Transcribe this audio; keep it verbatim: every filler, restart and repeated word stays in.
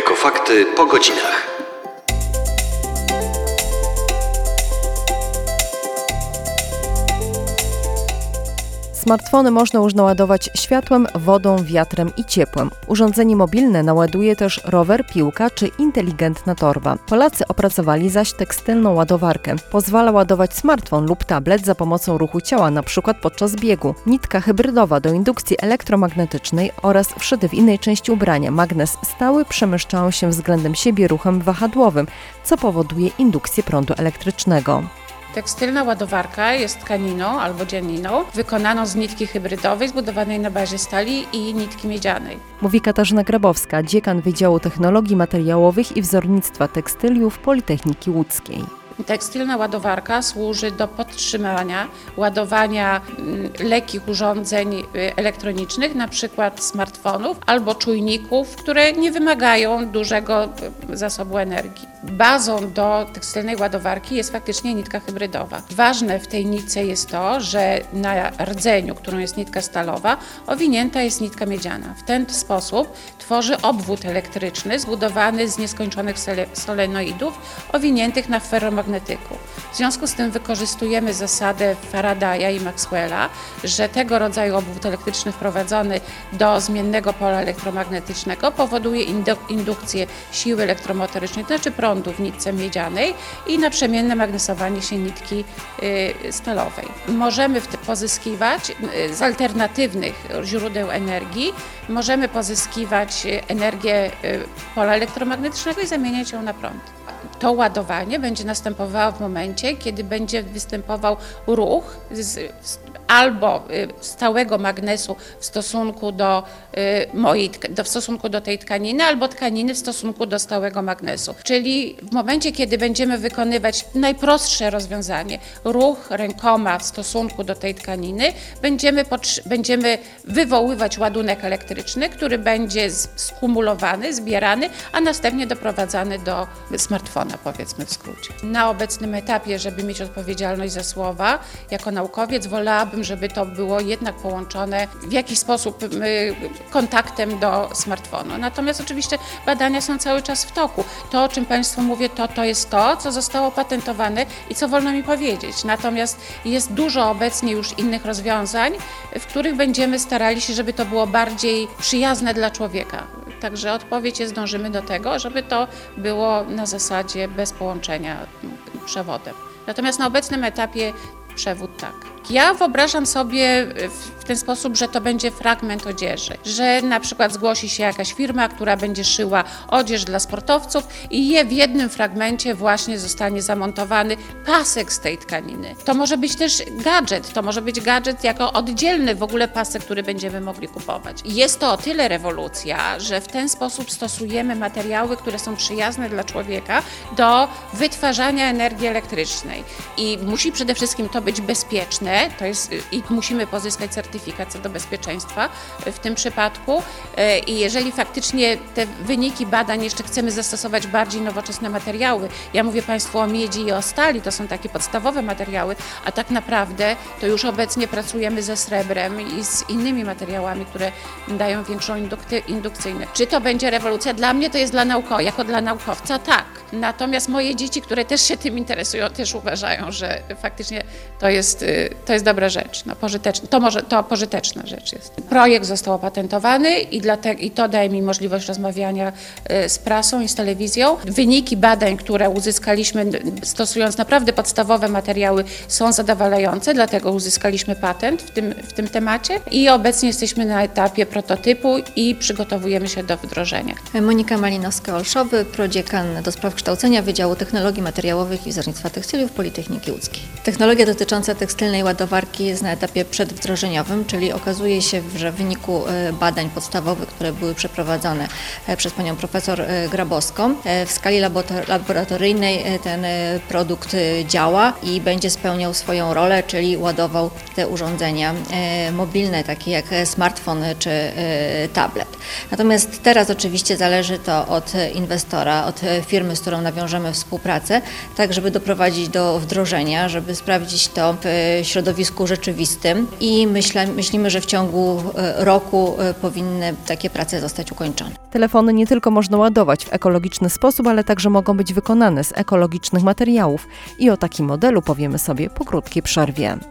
Ekofakty po godzinach. Smartfony można już naładować światłem, wodą, wiatrem i ciepłem. Urządzenie mobilne naładuje też rower, piłka czy inteligentna torba. Polacy opracowali zaś tekstylną ładowarkę. Pozwala ładować smartfon lub tablet za pomocą ruchu ciała, np. podczas biegu. Nitka hybrydowa do indukcji elektromagnetycznej oraz wszyty w innej części ubrania magnes stały przemieszczają się względem siebie ruchem wahadłowym, co powoduje indukcję prądu elektrycznego. Tekstylna ładowarka jest tkaniną albo dzianiną wykonaną z nitki hybrydowej zbudowanej na bazie stali i nitki miedzianej. Mówi Katarzyna Grabowska, dziekan Wydziału Technologii Materiałowych i Wzornictwa Tekstyliów Politechniki Łódzkiej. Tekstylna ładowarka służy do podtrzymania ładowania lekkich urządzeń elektronicznych, na przykład smartfonów albo czujników, które nie wymagają dużego zasobu energii. Bazą do tekstylnej ładowarki jest faktycznie nitka hybrydowa. Ważne w tej nitce jest to, że na rdzeniu, którą jest nitka stalowa, owinięta jest nitka miedziana. W ten sposób tworzy obwód elektryczny zbudowany z nieskończonych solenoidów owiniętych na ferromagnetyku. W związku z tym wykorzystujemy zasadę Faradaya i Maxwella, że tego rodzaju obwód elektryczny wprowadzony do zmiennego pola elektromagnetycznego powoduje indukcję siły elektromotorycznej, to znaczy prądu w nitce miedzianej i naprzemienne magnesowanie się nitki stalowej. Możemy pozyskiwać z alternatywnych źródeł energii, możemy pozyskiwać energię pola elektromagnetycznego i zamieniać ją na prąd. To ładowanie będzie następowało w momencie, kiedy będzie występował ruch z, albo stałego magnesu w stosunku do, mojej, do, w stosunku do tej tkaniny, albo tkaniny w stosunku do stałego magnesu. Czyli w momencie, kiedy będziemy wykonywać najprostsze rozwiązanie, ruch rękoma w stosunku do tej tkaniny, będziemy, będziemy wywoływać ładunek elektryczny, który będzie skumulowany, zbierany, a następnie doprowadzany do smartfona, powiedzmy w skrócie. Na obecnym etapie, żeby mieć odpowiedzialność za słowa, jako naukowiec wolałabym, żeby to było jednak połączone w jakiś sposób kontaktem do smartfonu. Natomiast oczywiście badania są cały czas w toku. To, o czym Państwu mówię, to, to jest to, co zostało patentowane i co wolno mi powiedzieć. Natomiast jest dużo obecnie już innych rozwiązań, w których będziemy starali się, żeby to było bardziej przyjazne dla człowieka. Także odpowiedź jest, dążymy do tego, żeby to było na zasadzie bez połączenia przewodem. Natomiast na obecnym etapie przewód tak. Ja wyobrażam sobie w ten sposób, że to będzie fragment odzieży, że na przykład zgłosi się jakaś firma, która będzie szyła odzież dla sportowców i je w jednym fragmencie właśnie zostanie zamontowany pasek z tej tkaniny. To może być też gadżet, to może być gadżet jako oddzielny w ogóle pasek, który będziemy mogli kupować. Jest to o tyle rewolucja, że w ten sposób stosujemy materiały, które są przyjazne dla człowieka do wytwarzania energii elektrycznej i musi przede wszystkim to być bezpieczne. To jest, i musimy pozyskać certyfikat co do bezpieczeństwa w tym przypadku i jeżeli faktycznie te wyniki badań jeszcze chcemy zastosować bardziej nowoczesne materiały, ja mówię Państwu o miedzi i o stali, to są takie podstawowe materiały, a tak naprawdę to już obecnie pracujemy ze srebrem i z innymi materiałami, które dają większą indukty, indukcyjność. Czy to będzie rewolucja? Dla mnie to jest dla nauko, jako dla naukowca tak. Natomiast moje dzieci, które też się tym interesują, też uważają, że faktycznie to jest To jest dobra rzecz, no, pożyteczna. To, może, to pożyteczna rzecz jest. Projekt został opatentowany i, dlatego, i to daje mi możliwość rozmawiania z prasą i z telewizją. Wyniki badań, które uzyskaliśmy stosując naprawdę podstawowe materiały, są zadowalające, dlatego uzyskaliśmy patent w tym, w tym temacie i obecnie jesteśmy na etapie prototypu i przygotowujemy się do wdrożenia. Monika Malinowska-Olszowy, prodziekan do spraw kształcenia Wydziału Technologii Materiałowych i Wzornictwa Tekstyliów Politechniki Łódzkiej. Technologia dotycząca tekstylnej ładowarki jest na etapie przedwdrożeniowym, czyli okazuje się, że w wyniku badań podstawowych, które były przeprowadzone przez panią profesor Grabowską, w skali laboratoryjnej ten produkt działa i będzie spełniał swoją rolę, czyli ładował te urządzenia mobilne, takie jak smartfon czy tablet. Natomiast teraz oczywiście zależy to od inwestora, od firmy, z którą nawiążemy współpracę, tak żeby doprowadzić do wdrożenia, żeby sprawdzić to w środowisku środowisku rzeczywistym i myślę, myślimy, że w ciągu roku powinny takie prace zostać ukończone. Telefony nie tylko można ładować w ekologiczny sposób, ale także mogą być wykonane z ekologicznych materiałów. I o takim modelu powiemy sobie po krótkiej przerwie.